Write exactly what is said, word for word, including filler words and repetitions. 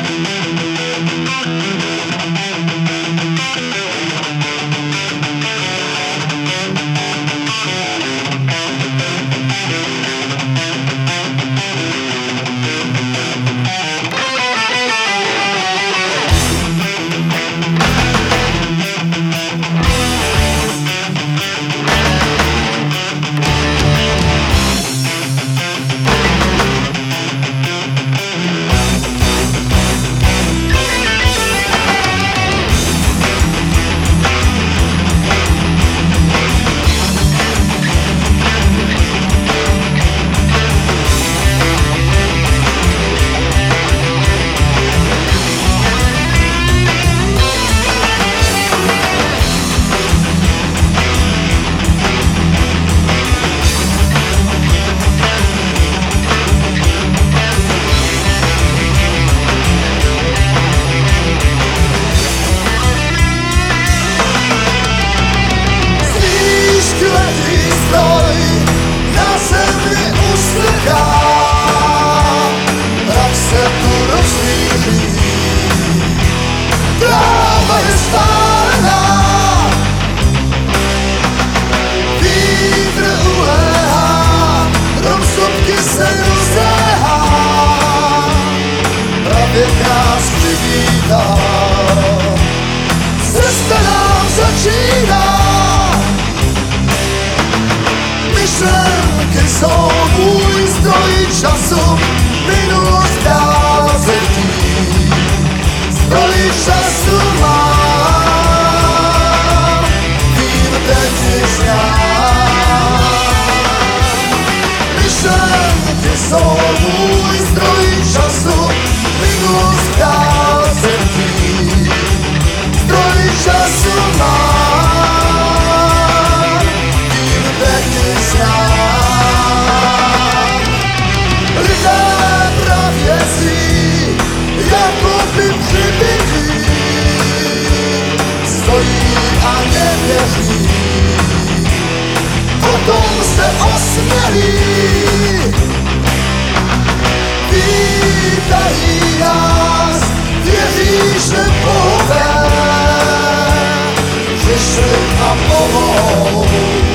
nás přivítá. Cesta nám začíná. Myšlenky jsou můj zdroj času, minulost dál se chtít. Zdroj času mám, vím teď již znám. Myšlenky jsou můj zdroj času, minulost dál se chtít. Zdroj času mám, vím teď již znám. Lidé pravěcí, jako by přibití, stojí a nevěří, potom se osmělí. Vítají nás, věří, že bohové přišli a pomohou.